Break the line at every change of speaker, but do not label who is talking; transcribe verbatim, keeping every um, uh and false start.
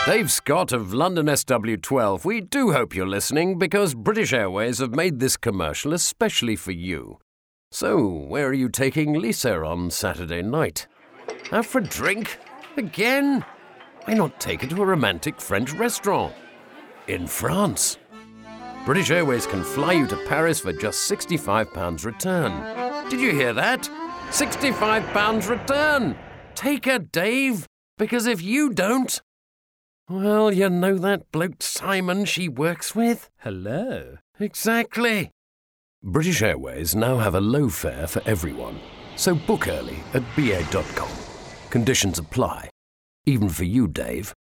Dave Scott of London S W twelve. We do hope you're listening because British Airways have made this commercial especially for you. So, where are you taking Lisa on Saturday night? Out for a drink? Again? Why not take her to a romantic French restaurant? In France. British Airways can fly you to Paris for just sixty-five pounds return. Did you hear that? sixty-five pounds return! Take her, Dave, because if you don't... Well, you know that bloke Simon she works with?
Hello?
Exactly. British Airways now have a low fare for everyone, so book early at b a dot com. Conditions apply. Even for you, Dave.